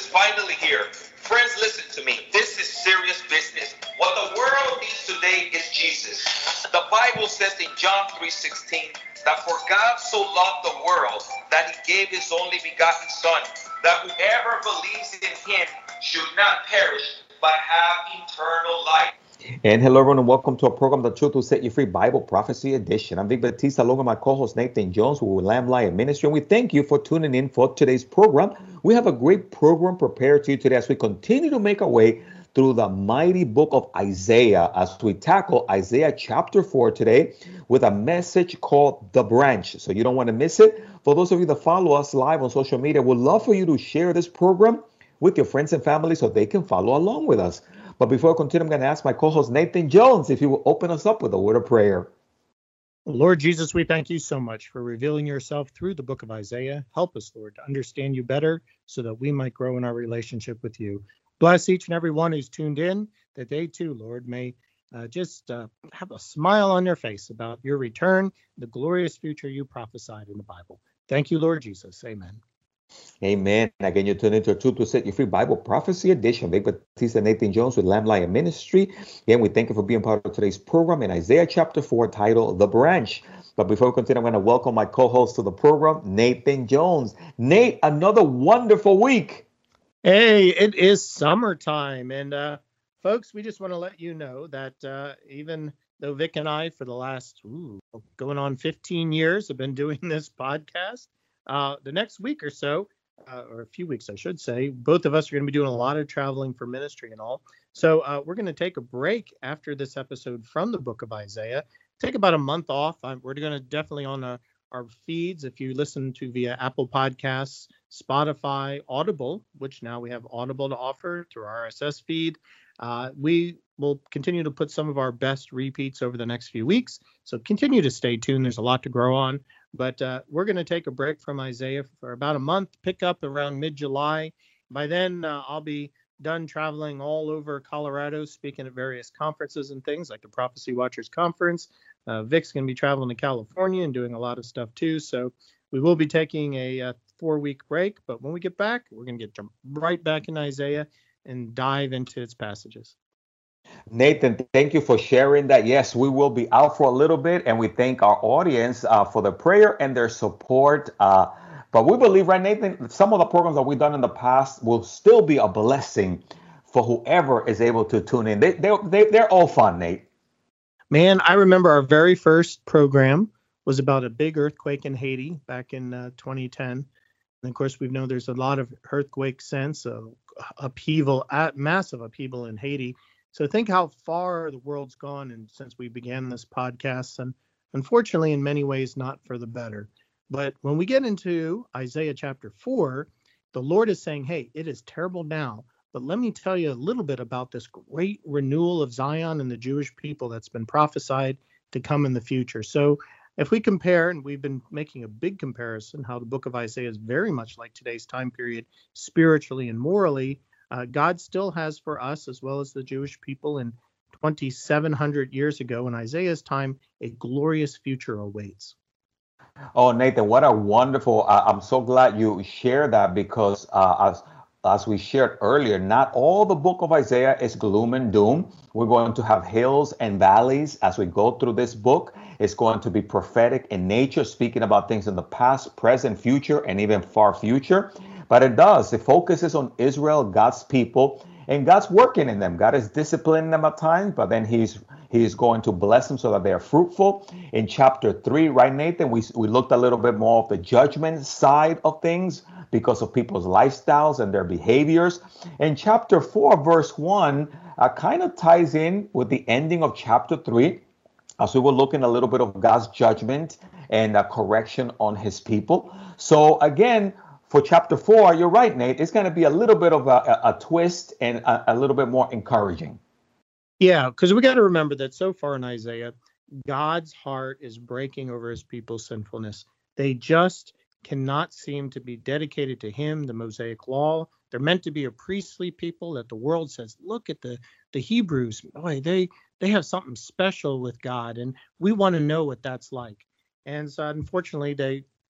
is finally here. Friends, listen to me. This is serious business. What the world needs today is Jesus. The Bible says in John 3:16 that for God so loved the world that he gave his only begotten Son, that whoever believes in him should not perish but have eternal life. And hello, everyone, and welcome to our program, The Truth Will Set You Free Bible Prophecy Edition. I'm Vic Batista, along with my co-host Nathan Jones, who will Lamb Lion Ministry, and we thank you for tuning in for today's program. We have a great program prepared to you today as we continue to make our way through the mighty book of Isaiah, as we tackle Isaiah chapter 4 today with a message called The Branch. So you don't want to miss it. For those of you that follow us live on social media, we'd love for you to share this program with your friends and family so they can follow along with us. But before I continue, I'm going to ask my co-host Nathan Jones if he will open us up with a word of prayer. Lord Jesus, we thank you so much for revealing yourself through the book of Isaiah. Help us, Lord, to understand you better so that we might grow in our relationship with you. Bless each and every one who's tuned in, that they too, Lord, may just have a smile on their face about your return, the glorious future you prophesied in the Bible. Thank you, Lord Jesus. Amen. Amen. Again, you're tuned into a Truth to Set You Free Bible Prophecy Edition. Vic Batista, Nathan Jones with Lamb Lion Ministry. Again, we thank you for being part of today's program in Isaiah chapter 4, titled The Branch. But before we continue, I'm going to welcome my co-host to the program, Nathan Jones. Nate, another wonderful week. Hey, it is summertime. And folks, we just want to let you know that even though Vic and I, for the last going on 15 years, have been doing this podcast, the next week or so, or a few weeks, I should say, both of us are going to be doing a lot of traveling for ministry and all. So we're going to take a break after this episode from the book of Isaiah, take about a month off. We're going to definitely on our feeds, if you listen to via Apple Podcasts, Spotify, Audible, which now we have Audible to offer through our RSS feed. We will continue to put some of our best repeats over the next few weeks. So continue to stay tuned. There's a lot to grow on. But we're going to take a break from Isaiah for about a month, pick up around mid-July. By then, I'll be done traveling all over Colorado, speaking at various conferences and things like the Prophecy Watchers Conference. Vic's going to be traveling to California and doing a lot of stuff too. So we will be taking a 4-week break. But when we get back, we're going to get right back in Isaiah and dive into its passages. Nathan, thank you for sharing that. Yes, we will be out for a little bit, and we thank our audience for the prayer and their support. But we believe, right, Nathan, some of the programs that we've done in the past will still be a blessing for whoever is able to tune in. They're all fun, Nate. Man, I remember our very first program was about a big earthquake in Haiti back in 2010. And of course, we know there's a lot of earthquake since, upheaval, massive upheaval in Haiti. So think how far the world's gone and since we began this podcast, and unfortunately, in many ways, not for the better. But when we get into Isaiah chapter 4, the Lord is saying, hey, it is terrible now, but let me tell you a little bit about this great renewal of Zion and the Jewish people that's been prophesied to come in the future. So if we compare, and we've been making a big comparison, how the book of Isaiah is very much like today's time period, spiritually and morally, God still has for us, as well as the Jewish people in 2,700 years ago in Isaiah's time, a glorious future awaits. Oh, Nathan, what a wonderful, I'm so glad you shared that, because as we shared earlier, not all the book of Isaiah is gloom and doom. We're going to have hills and valleys as we go through this book. It's going to be prophetic in nature, speaking about things in the past, present, future, and even far future. But it focuses on Israel, God's people, and God's working in them. God is disciplining them at times, but then he's going to bless them so that they are fruitful. In chapter 3, right, Nathan, we looked a little bit more of the judgment side of things because of people's lifestyles and their behaviors. And chapter 4, verse 1, kind of ties in with the ending of chapter 3, as we were looking a little bit of God's judgment and correction on his people. So again, for chapter 4, you're right, Nate, it's going to be a little bit of a twist and a little bit more encouraging. Yeah, because we got to remember that so far in Isaiah, God's heart is breaking over his people's sinfulness. They just cannot seem to be dedicated to him, the Mosaic law. They're meant to be a priestly people that the world says, look at the Hebrews. Boy, they have something special with God, and we want to know what that's like. And so unfortunately, they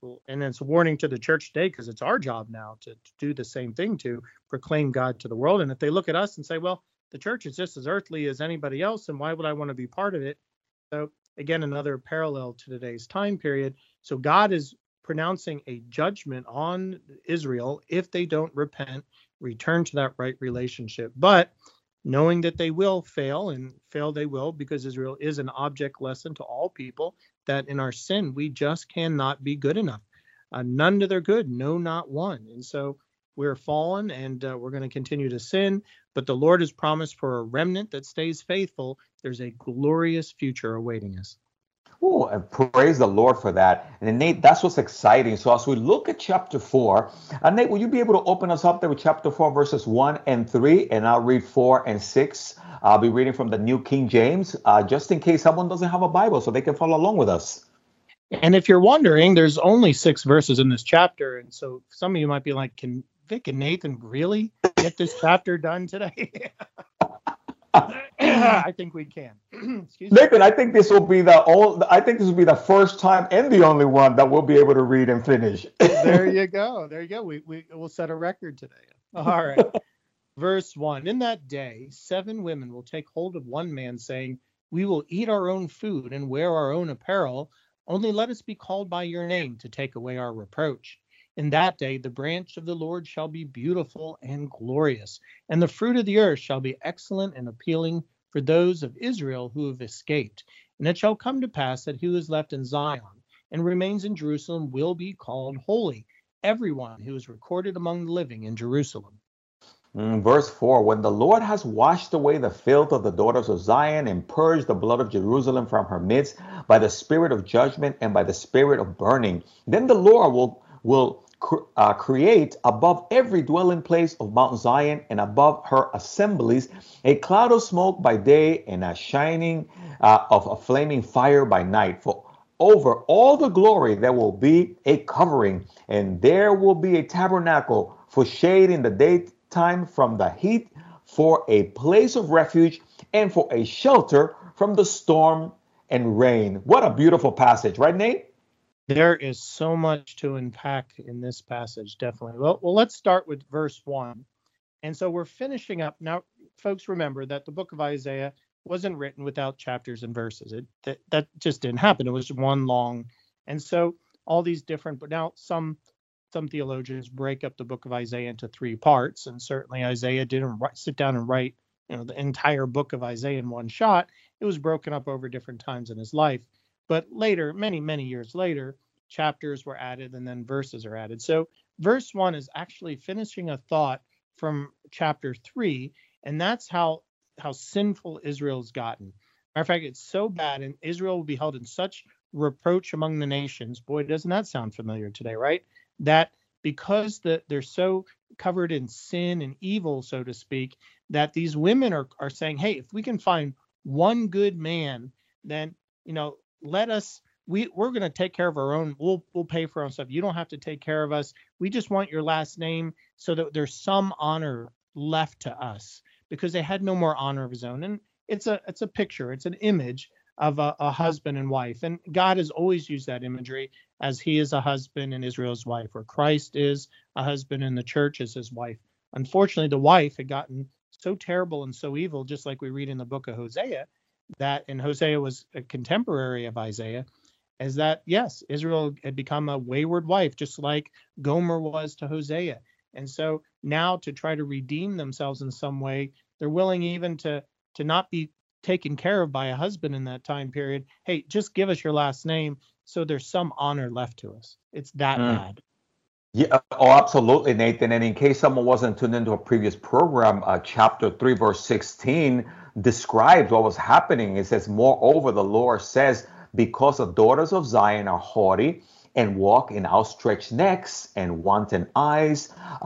And it's a warning to the church today, because it's our job now to do the same thing, to proclaim God to the world. And if they look at us and say, well, the church is just as earthly as anybody else, and why would I want to be part of it? So again, another parallel to today's time period. So God is pronouncing a judgment on Israel if they don't repent, return to that right relationship. But knowing that they will fail, and fail they will, because Israel is an object lesson to all people, that in our sin, we just cannot be good enough. None to their good, no, not one. And so we're fallen, and we're going to continue to sin. But the Lord has promised for a remnant that stays faithful. There's a glorious future awaiting us. Oh, and praise the Lord for that. And Nate, that's what's exciting. So as we look at chapter 4, Nate, will you be able to open us up there with chapter 4, verses 1 and 3? And I'll read 4 and 6. I'll be reading from the New King James, just in case someone doesn't have a Bible, so they can follow along with us. And if you're wondering, there's only 6 verses in this chapter. And so some of you might be like, can Vic and Nathan really get this chapter done today? I think we can. Excuse me. Nathan, I think this will be the first time and the only one that we'll be able to read and finish. There you go. We'll set a record today. All right. Verse 1. In that day, 7 women will take hold of one man, saying, we will eat our own food and wear our own apparel. Only let us be called by your name to take away our reproach. In that day, the branch of the Lord shall be beautiful and glorious, and the fruit of the earth shall be excellent and appealing for those of Israel who have escaped. And it shall come to pass that he who is left in Zion and remains in Jerusalem will be called holy, everyone who is recorded among the living in Jerusalem. Verse 4, when the Lord has washed away the filth of the daughters of Zion and purged the blood of Jerusalem from her midst by the spirit of judgment and by the spirit of burning, then the Lord will create above every dwelling place of Mount Zion and above her assemblies a cloud of smoke by day and a shining of a flaming fire by night. For over all the glory there will be a covering, and there will be a tabernacle for shade in the daytime from the heat, for a place of refuge, and for a shelter from the storm and rain. What a beautiful passage, right, Nate? There is so much to unpack in this passage, definitely. Well, let's start with verse 1. And so we're finishing up. Now, folks, remember that the book of Isaiah wasn't written without chapters and verses. That just didn't happen. It was one long. And so all these different, but now some theologians break up the book of Isaiah into 3 parts. And certainly Isaiah didn't sit down and write, the entire book of Isaiah in one shot. It was broken up over different times in his life. But later, many, many years later, chapters were added and then verses are added. So verse 1 is actually finishing a thought from chapter 3, and that's how sinful Israel's gotten. Matter of fact, it's so bad, and Israel will be held in such reproach among the nations. Boy, doesn't that sound familiar today, right? That because they're so covered in sin and evil, so to speak, that these women are saying, hey, if we can find one good man, then, let us, we're going to take care of our own. We'll pay for our own stuff. You don't have to take care of us. We just want your last name so that there's some honor left to us, because they had no more honor of his own. And it's a picture. It's an image of a husband and wife. And God has always used that imagery, as he is a husband and Israel's wife, or Christ is a husband and the church is his wife. Unfortunately, the wife had gotten so terrible and so evil, just like we read in the book of Hosea, and Hosea was a contemporary of Isaiah, is that, yes, Israel had become a wayward wife, just like Gomer was to Hosea. And so now, to try to redeem themselves in some way, they're willing even to not be taken care of by a husband in that time period. Hey, just give us your last name so there's some honor left to us. It's that bad. Yeah, absolutely, Nathan. And in case someone wasn't tuned into a previous program, chapter 3, verse 16 describes what was happening. It says, moreover, the Lord says, because the daughters of Zion are haughty and walk in outstretched necks and wanton eyes,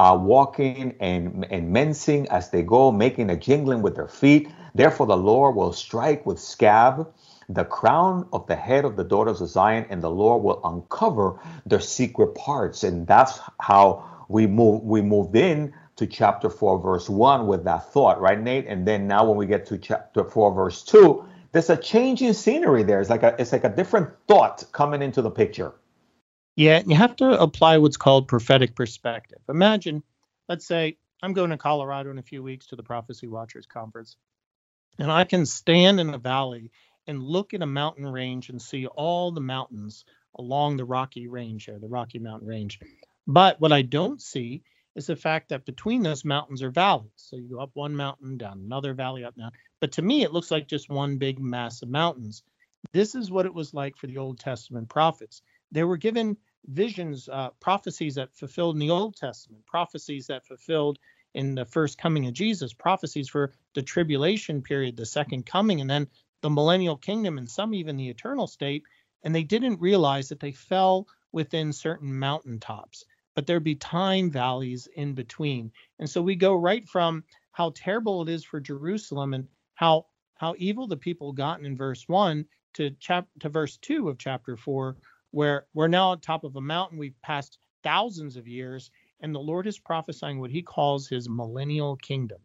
walking and mincing as they go, making a jingling with their feet. Therefore, the Lord will strike with scab the crown of the head of the daughters of Zion, and the Lord will uncover their secret parts. And that's how we moved in to chapter 4, verse 1 with that thought, right, Nate? And then now when we get to chapter 4, verse 2, there's a change in scenery there. It's like a different thought coming into the picture. Yeah, you have to apply what's called prophetic perspective. Imagine, let's say I'm going to Colorado in a few weeks to the Prophecy Watchers Conference, and I can stand in a valley and look at a mountain range and see all the mountains along the Rocky Range there, the Rocky Mountain Range. But what I don't see is the fact that between those mountains are valleys. So you go up one mountain, down another valley, up now. But to me, it looks like just one big mass of mountains. This is what it was like for the Old Testament prophets. They were given visions, prophecies that fulfilled in the Old Testament, prophecies that fulfilled in the first coming of Jesus, prophecies for the tribulation period, the second coming, and then the millennial kingdom, and some even the eternal state. And they didn't realize that they fell within certain mountaintops, but there'd be time valleys in between. And so we go right from how terrible it is for Jerusalem and how evil the people gotten in verse 1 to verse 2 of chapter 4, where we're now on top of a mountain. We've passed thousands of years, and the Lord is prophesying what he calls his millennial kingdom.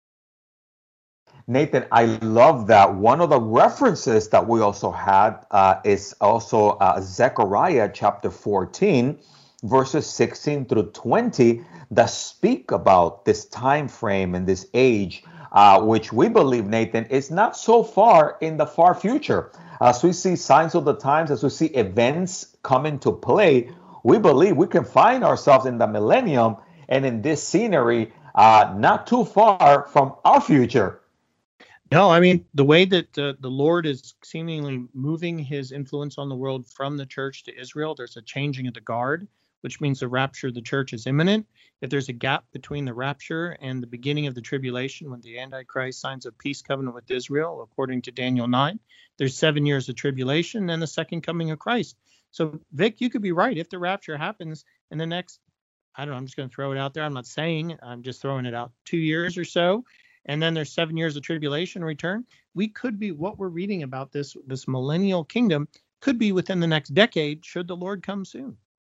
Nathan, I love that. One of the references that we also had is also Zechariah chapter 14, verses 16 through 20, that speak about this time frame and this age, which we believe, Nathan, is not so far in the far future. As we see signs of the times, as we see events come into play, we believe we can find ourselves in the millennium and in this scenery not too far from our future. No, I mean, the way that the Lord is seemingly moving his influence on the world from the church to Israel, there's a changing of the guard, which means the rapture of the church is imminent. If there's a gap between the rapture and the beginning of the tribulation, when the Antichrist signs a peace covenant with Israel, according to Daniel 9, there's 7 years of tribulation and the second coming of Christ. So, Vic, you could be right. If the rapture happens in the next, I don't know, I'm just going to throw it out there. I'm not saying, I'm just throwing it out, 2 years or so, and then there's 7 years of tribulation return, we could be, what we're reading about this millennial kingdom could be within the next decade, should the Lord come soon.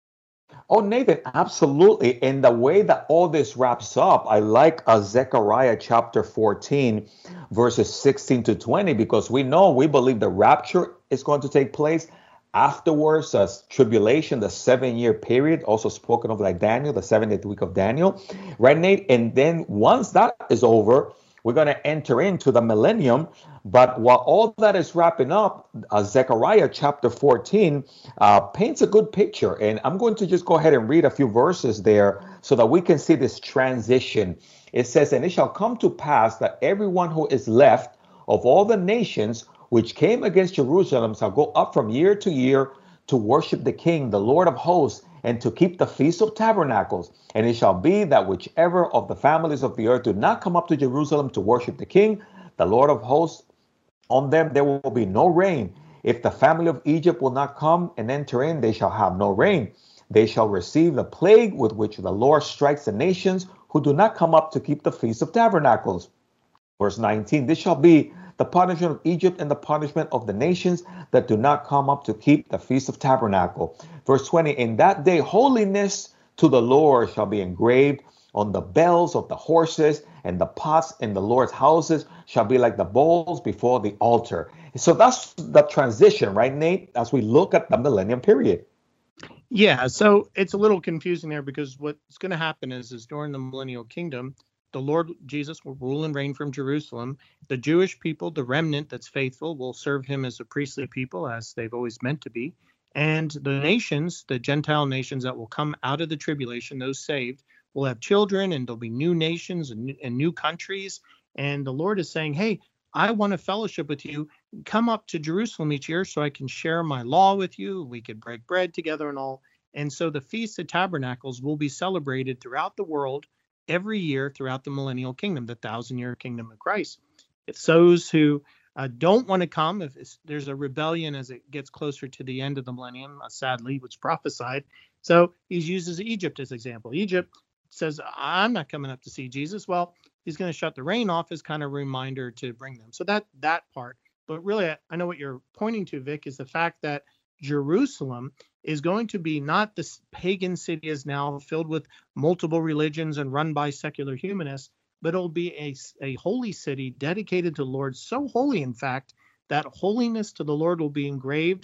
Oh, Nathan, absolutely. And the way that all this wraps up, I like Zechariah chapter 14, verses 16 to 20, because we believe the rapture is going to take place afterwards, as tribulation, the 7-year period, also spoken of like Daniel, the 70th week of Daniel, right, Nate? And then once that is over, we're going to enter into the millennium. But while all that is wrapping up, Zechariah chapter 14 paints a good picture. And I'm going to just go ahead and read a few verses there so that we can see this transition. It says, "And it shall come to pass that everyone who is left of all the nations which came against Jerusalem shall go up from year to year to worship the King, the Lord of hosts, and to keep the Feast of Tabernacles. And it shall be that whichever of the families of the earth do not come up to Jerusalem to worship the King, the Lord of hosts, on them there will be no rain. If the family of Egypt will not come and enter in, they shall have no rain. They shall receive the plague with which the Lord strikes the nations who do not come up to keep the Feast of Tabernacles." Verse 19, "This shall be the punishment of Egypt and the punishment of the nations that do not come up to keep the Feast of Tabernacle." Verse 20, "In that day holiness to the Lord shall be engraved on the bells of the horses, and the pots in the Lord's houses shall be like the bowls before the altar." So that's the transition, right, Nate, as we look at the millennium period. Yeah, so it's a little confusing there, because what's going to happen is during the millennial kingdom, the Lord Jesus will rule and reign from Jerusalem. The Jewish people, the remnant that's faithful, will serve him as a priestly people, as they've always meant to be. And the nations, the Gentile nations that will come out of the tribulation, those saved, will have children, and there'll be new nations and new countries. And the Lord is saying, hey, I want to fellowship with you. Come up to Jerusalem each year so I can share my law with you. We could break bread together and all. And so the Feast of Tabernacles will be celebrated throughout the world every year throughout the millennial kingdom, the 1,000-year kingdom of Christ. If those who don't want to come, if there's a rebellion as it gets closer to the end of the millennium, sadly, which prophesied. So he uses Egypt as an example. Egypt says, I'm not coming up to see Jesus. Well, he's going to shut the rain off as kind of a reminder to bring them. So that part. But really, I know what you're pointing to, Vic, is the fact that Jerusalem is going to be not this pagan city is now filled with multiple religions and run by secular humanists, but it'll be a holy city dedicated to the Lord, so holy, in fact, that holiness to the Lord will be engraved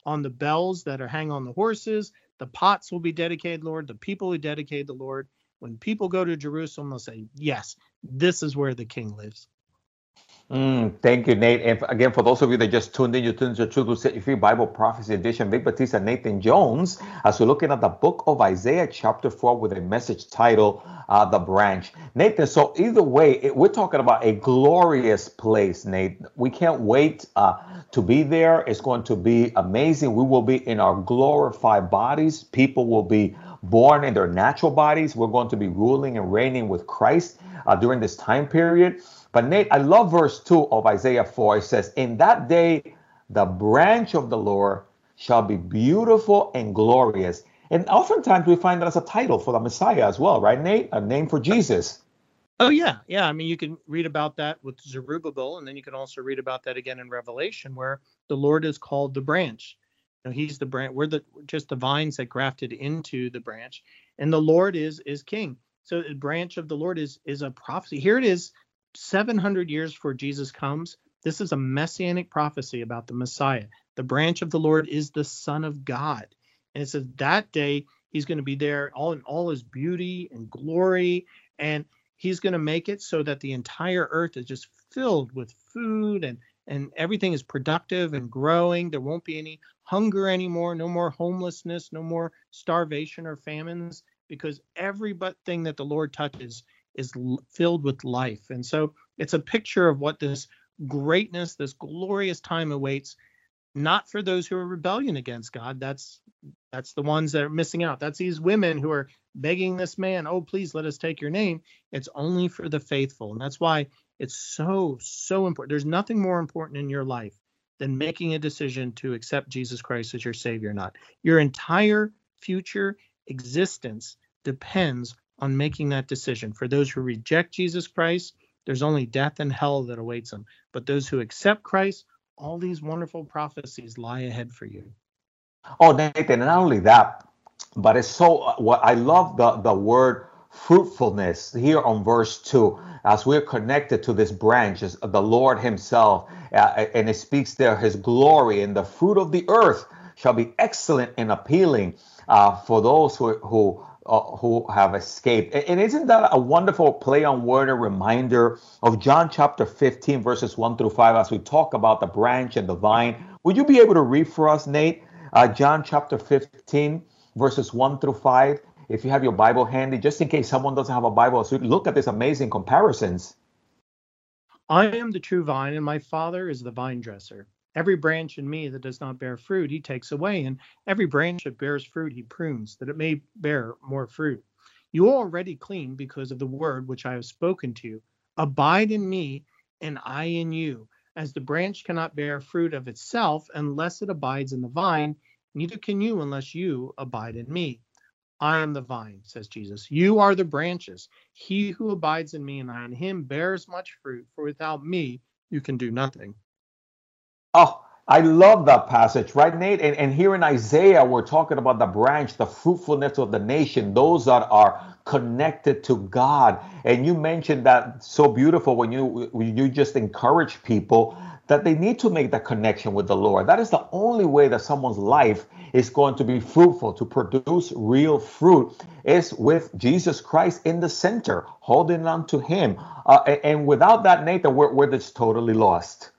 on the bells that are hang on the horses. The pots will be dedicated, Lord. The people who dedicate the Lord. When people go to Jerusalem, they'll say, yes, this is where the king lives. Thank you, Nate. And again, for those of you that just tuned in, you tuned to the Truth Will Set You Free Bible Prophecy Edition. Vic Batista, Nathan Jones, as we're looking at the book of Isaiah, chapter 4, with a message titled The Branch. Nathan, so either way, we're talking about a glorious place, Nate. We can't wait to be there. It's going to be amazing. We will be in our glorified bodies. People will be born in their natural bodies. We're going to be ruling and reigning with Christ during this time period. But Nate, I love verse 2 of Isaiah 4. It says, in that day, the branch of the Lord shall be beautiful and glorious. And oftentimes we find that as a title for the Messiah as well, right, Nate? A name for Jesus. Oh, yeah. Yeah. I mean, you can read about that with Zerubbabel, and then you can also read about that again in Revelation, where the Lord is called the branch. You know, he's the branch. We're just the vines that grafted into the branch, and the Lord is king. So the branch of the Lord is a prophecy. Here it is, 700 years before Jesus comes. This is a messianic prophecy about the Messiah. The branch of the Lord is the Son of God. And it says that day he's going to be there in all his beauty and glory. And he's going to make it so that the entire earth is just filled with food and everything is productive and growing. There won't be any hunger anymore, no more homelessness, no more starvation or famines, because everything that the Lord touches is filled with life. And so it's a picture of what this greatness, this glorious time awaits, not for those who are rebellion against God. That's the ones that are missing out. That's these women who are begging this man, oh, please let us take your name. It's only for the faithful. And that's why it's so, so important. There's nothing more important in your life than making a decision to accept Jesus Christ as your Savior or not. Your entire future existence depends on making that decision. For those who reject Jesus Christ, there's only death and hell that awaits them. But those who accept Christ, all these wonderful prophecies lie ahead for you. Oh, Nathan, and not only that, but it's so, what I love the word fruitfulness here on verse 2, as we're connected to this branch, is the Lord himself, and it speaks there, his glory, and the fruit of the earth shall be excellent and appealing for those who have escaped. And isn't that a wonderful play on word, a reminder of John chapter 15, verses 1 through 5, as we talk about the branch and the vine? Would you be able to read for us, Nate, John chapter 15, verses 1 through 5, if you have your Bible handy, just in case someone doesn't have a Bible, so we can look at these amazing comparisons. I am the true vine, and my Father is the vine dresser. Every branch in me that does not bear fruit, he takes away, and every branch that bears fruit, he prunes, that it may bear more fruit. You are already clean because of the word which I have spoken to you. Abide in me, and I in you. As the branch cannot bear fruit of itself unless it abides in the vine, neither can you unless you abide in me. I am the vine, says Jesus. You are the branches. He who abides in me and I in him bears much fruit, for without me you can do nothing. Oh, I love that passage, right, Nate? And here in Isaiah, we're talking about the branch, the fruitfulness of the nation, those that are connected to God. And you mentioned that so beautiful when you just encourage people that they need to make that connection with the Lord. That is the only way that someone's life is going to be fruitful, to produce real fruit, is with Jesus Christ in the center, holding on to him. And without that, Nathan, we're just totally lost.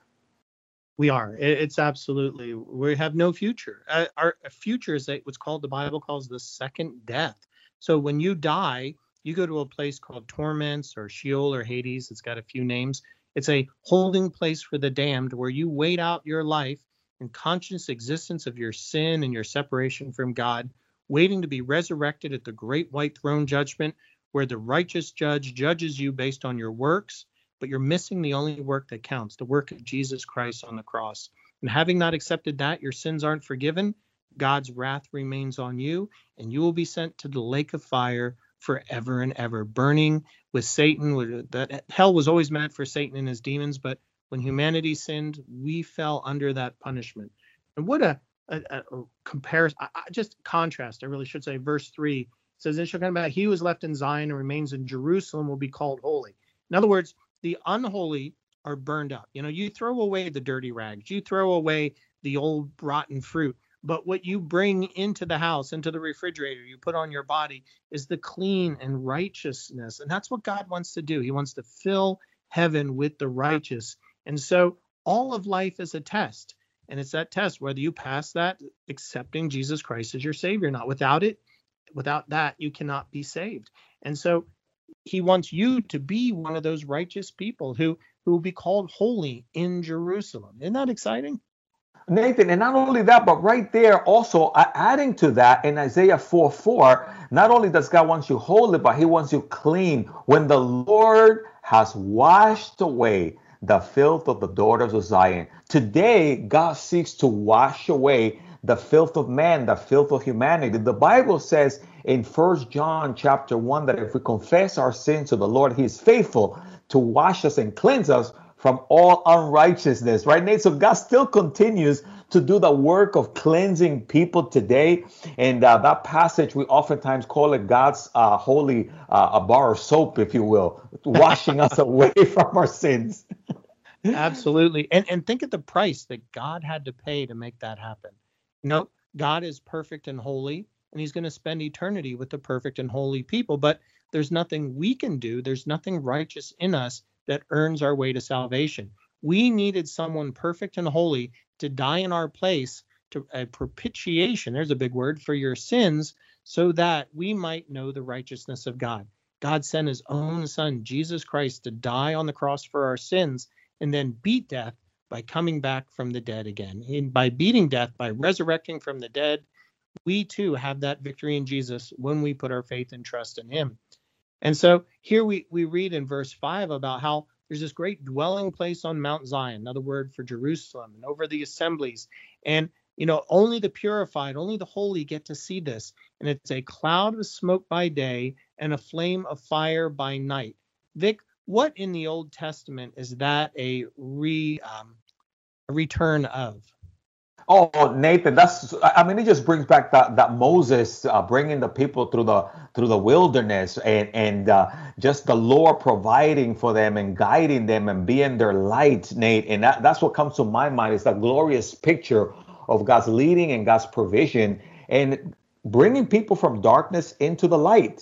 We are. It's absolutely, we have no future. Our future is what's called, the Bible calls the second death. So when you die, you go to a place called torments or Sheol or Hades. It's got a few names. It's a holding place for the damned, where you wait out your life in conscious existence of your sin and your separation from God, waiting to be resurrected at the great white throne judgment, where the righteous judge judges you based on your works, but you're missing the only work that counts, the work of Jesus Christ on the cross. And having not accepted that, your sins aren't forgiven. God's wrath remains on you, and you will be sent to the lake of fire forever and ever, burning with Satan. That hell was always meant for Satan and his demons, but when humanity sinned, we fell under that punishment. And what a comparison, just contrast, I really should say. Verse 3 says, "It shall come about, he who is left in Zion and remains in Jerusalem will be called holy." In other words, the unholy are burned up. You know, you throw away the dirty rags, you throw away the old rotten fruit. But what you bring into the house, into the refrigerator, you put on your body is the clean and righteousness. And that's what God wants to do. He wants to fill heaven with the righteous. And so all of life is a test. And it's that test, whether you pass that, accepting Jesus Christ as your Savior or not. Without that, you cannot be saved. And so he wants you to be one of those righteous people who will be called holy in Jerusalem. Isn't that exciting? Nathan, and not only that, but right there also adding to that in Isaiah 4:4, not only does God want you holy, but he wants you clean. When the Lord has washed away the filth of the daughters of Zion. Today, God seeks to wash away the filth of man, the filth of humanity. The Bible says in 1 John chapter 1 that if we confess our sins to the Lord, he is faithful to wash us and cleanse us from all unrighteousness, right, Nate? So God still continues to do the work of cleansing people today. And that passage, we oftentimes call it God's holy a bar of soap, if you will, washing us away from our sins. Absolutely. And think of the price that God had to pay to make that happen. No, God is perfect and holy, and he's going to spend eternity with the perfect and holy people. But there's nothing we can do. There's nothing righteous in us that earns our way to salvation. We needed someone perfect and holy to die in our place, to a propitiation, there's a big word, for your sins, so that we might know the righteousness of God. God sent his own son, Jesus Christ, to die on the cross for our sins and then beat death by coming back from the dead again. And by beating death, by resurrecting from the dead, we too have that victory in Jesus when we put our faith and trust in him. And so here we read in verse 5 about how there's this great dwelling place on Mount Zion, another word for Jerusalem, and over the assemblies. And, only the purified, only the holy get to see this. And it's a cloud of smoke by day and a flame of fire by night. Vic, what in the Old Testament is that a return of? Oh, Nathan, it just brings back that Moses bringing the people through the wilderness and just the Lord providing for them and guiding them and being their light, Nate. And that's what comes to my mind is that glorious picture of God's leading and God's provision and bringing people from darkness into the light.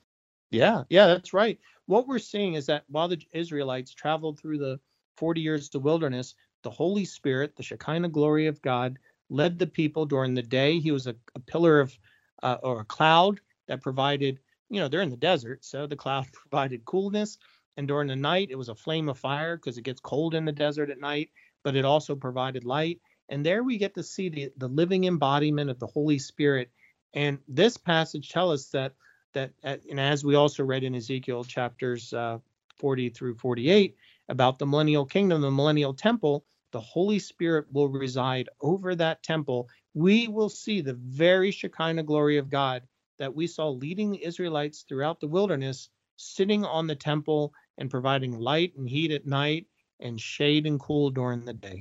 Yeah, that's right. What we're seeing is that while the Israelites traveled through the 40 years of the wilderness, the Holy Spirit, the Shekinah glory of God, led the people during the day. He was a pillar of or a cloud that provided, they're in the desert, so the cloud provided coolness. And during the night, it was a flame of fire because it gets cold in the desert at night, but it also provided light. And there we get to see the living embodiment of the Holy Spirit. And this passage tells us that and as we also read in Ezekiel chapters 40 through 48 about the millennial kingdom, the millennial temple, the Holy Spirit will reside over that temple. We will see the very Shekinah glory of God that we saw leading the Israelites throughout the wilderness, sitting on the temple and providing light and heat at night and shade and cool during the day.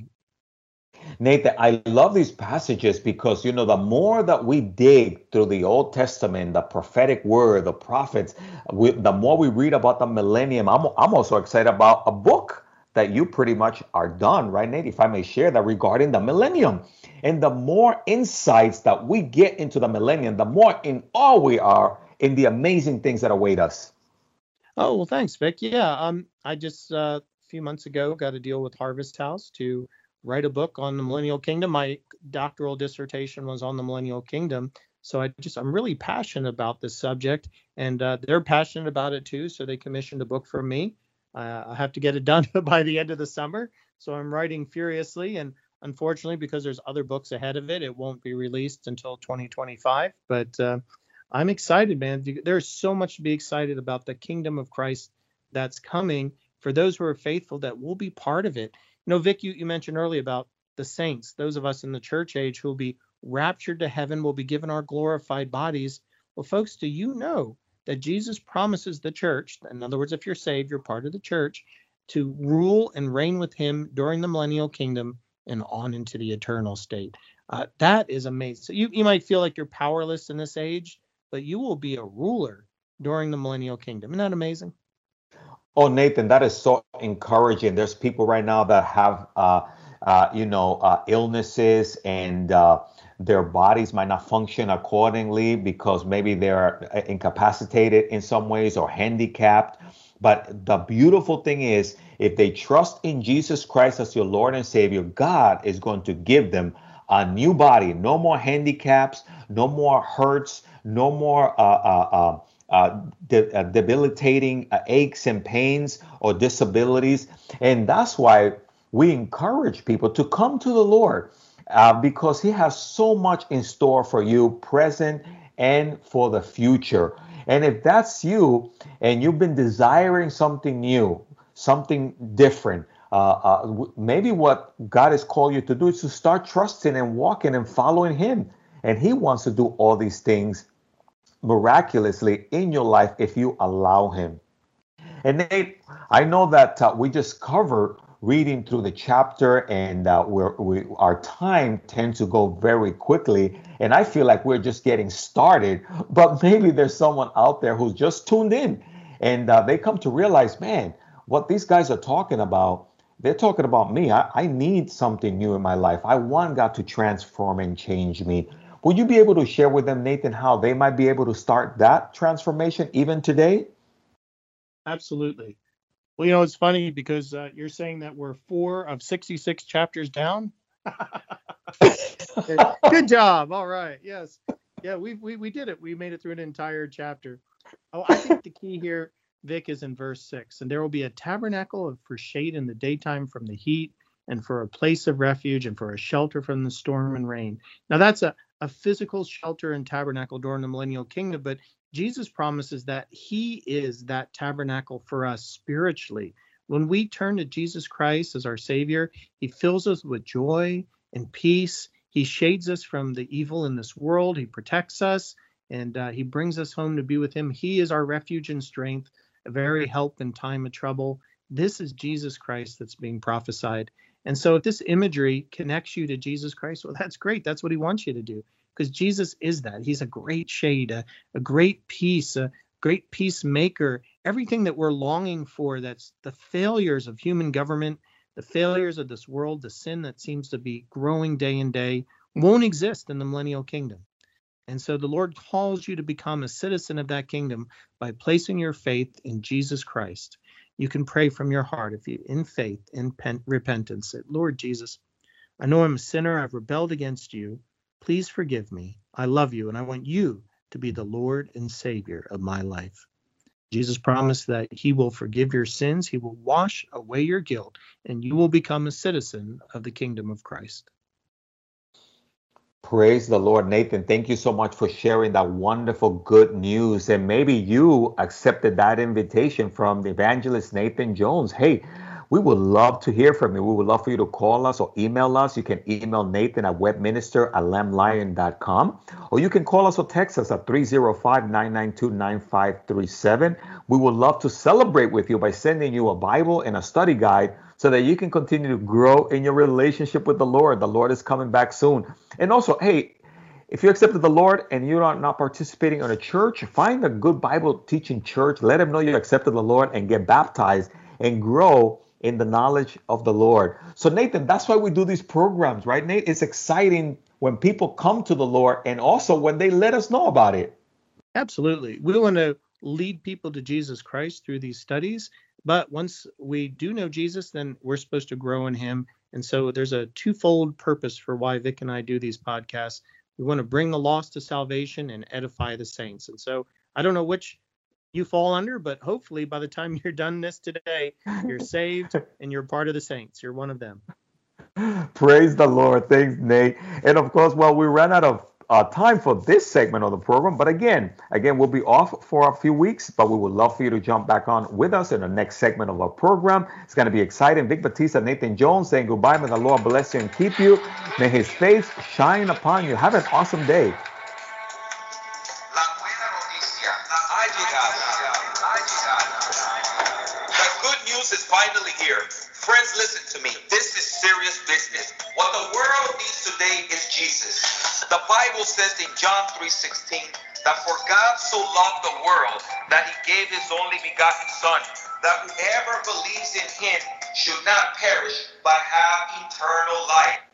Nathan, I love these passages because, the more that we dig through the Old Testament, the prophetic word, the prophets, the more we read about the millennium. I'm also excited about a book that you pretty much are done, right, Nate? If I may share that regarding the millennium. And the more insights that we get into the millennium, the more in awe we are in the amazing things that await us. Oh, well, thanks, Vic. Yeah, I just a few months ago got a deal with Harvest House to write a book on the millennial kingdom. My doctoral dissertation was on the millennial kingdom. So I'm really passionate about this subject, and they're passionate about it too. So they commissioned a book from me. I have to get it done by the end of the summer. So I'm writing furiously, and unfortunately, because there's other books ahead of it, it won't be released until 2025. But I'm excited, man. There's so much to be excited about the kingdom of Christ that's coming for those who are faithful, that will be part of it. Vic, you mentioned earlier about the saints, those of us in the church age who will be raptured to heaven, will be given our glorified bodies. Well, folks, do you know that Jesus promises the church, in other words, if you're saved, you're part of the church, to rule and reign with him during the millennial kingdom and on into the eternal state? That is amazing. So you might feel like you're powerless in this age, but you will be a ruler during the millennial kingdom. Isn't that amazing? Oh, Nathan, that is so encouraging. There's people right now that have illnesses, and their bodies might not function accordingly because maybe they're incapacitated in some ways or handicapped. But the beautiful thing is, if they trust in Jesus Christ as your Lord and Savior, God is going to give them a new body. No more handicaps, no more hurts, no more debilitating aches and pains or disabilities. And that's why we encourage people to come to the Lord, because He has so much in store for you, present and for the future. And if that's you and you've been desiring something new, something different, maybe what God has called you to do is to start trusting and walking and following Him. And He wants to do all these things miraculously in your life if you allow Him. And Nate, I know that we just covered reading through the chapter, and our time tends to go very quickly. And I feel like we're just getting started. But maybe there's someone out there who's just tuned in, and they come to realize, man, what these guys are talking about, they're talking about me. I need something new in my life. I want God to transform and change me. Would you be able to share with them, Nathan, how they might be able to start that transformation even today? Absolutely. Well, it's funny because you're saying that we're 4 of 66 chapters down. Good job. All right. Yes. Yeah, we did it. We made it through an entire chapter. Oh, I think the key here, Vic, is in verse 6. And there will be a tabernacle for shade in the daytime from the heat, and for a place of refuge, and for a shelter from the storm and rain. Now, that's a physical shelter and tabernacle during the millennial kingdom, but Jesus promises that He is that tabernacle for us spiritually. When we turn to Jesus Christ as our Savior, He fills us with joy and peace. He shades us from the evil in this world. He protects us, and He brings us home to be with Him. He is our refuge and strength, a very help in time of trouble. This is Jesus Christ that's being prophesied. And so if this imagery connects you to Jesus Christ, well, that's great. That's what He wants you to do, because Jesus is that. He's a great shade, a great peace, a great peacemaker. Everything that we're longing for, that's the failures of human government, the failures of this world, the sin that seems to be growing day and day, won't exist in the millennial kingdom. And so the Lord calls you to become a citizen of that kingdom by placing your faith in Jesus Christ. You can pray from your heart, if you, in faith, in repentance, say, Lord Jesus, I know I'm a sinner. I've rebelled against you. Please forgive me. I love you, and I want you to be the Lord and Savior of my life. Jesus promised that He will forgive your sins. He will wash away your guilt, and you will become a citizen of the kingdom of Christ. Praise the Lord, Nathan. Thank you so much for sharing that wonderful good news. And maybe you accepted that invitation from the evangelist Nathan Jones. Hey, we would love to hear from you. We would love for you to call us or email us. You can email Nathan at webminister@lamblion.com, or you can call us or text us at 305-992-9537. We would love to celebrate with you by sending you a Bible and a study guide so that you can continue to grow in your relationship with the Lord. The Lord is coming back soon. And also, hey, if you accepted the Lord and you're not participating in a church, find a good Bible teaching church. Let them know you accepted the Lord and get baptized and grow in the knowledge of the Lord. So Nathan, that's why we do these programs, right, Nate? It's exciting when people come to the Lord and also when they let us know about it. Absolutely. We want to lead people to Jesus Christ through these studies. But once we do know Jesus, then we're supposed to grow in Him. And so there's a twofold purpose for why Vic and I do these podcasts. We want to bring the lost to salvation and edify the saints. And so I don't know which you fall under, but hopefully by the time you're done this today, you're saved and you're part of the saints. You're one of them. Praise the Lord. Thanks, Nate. And of course, well, we ran out of time for this segment of the program. But again, we'll be off for a few weeks, but we would love for you to jump back on with us in the next segment of our program. It's going to be exciting. Vic Batista, Nathan Jones saying goodbye. May the Lord bless you and keep you. May His face shine upon you. Have an awesome day. The good news is finally here. Friends, listen to me. This is serious business. What the world needs today is Jesus. The Bible says in John 3:16 that for God so loved the world that He gave His only begotten Son, that whoever believes in Him should not perish but have eternal life.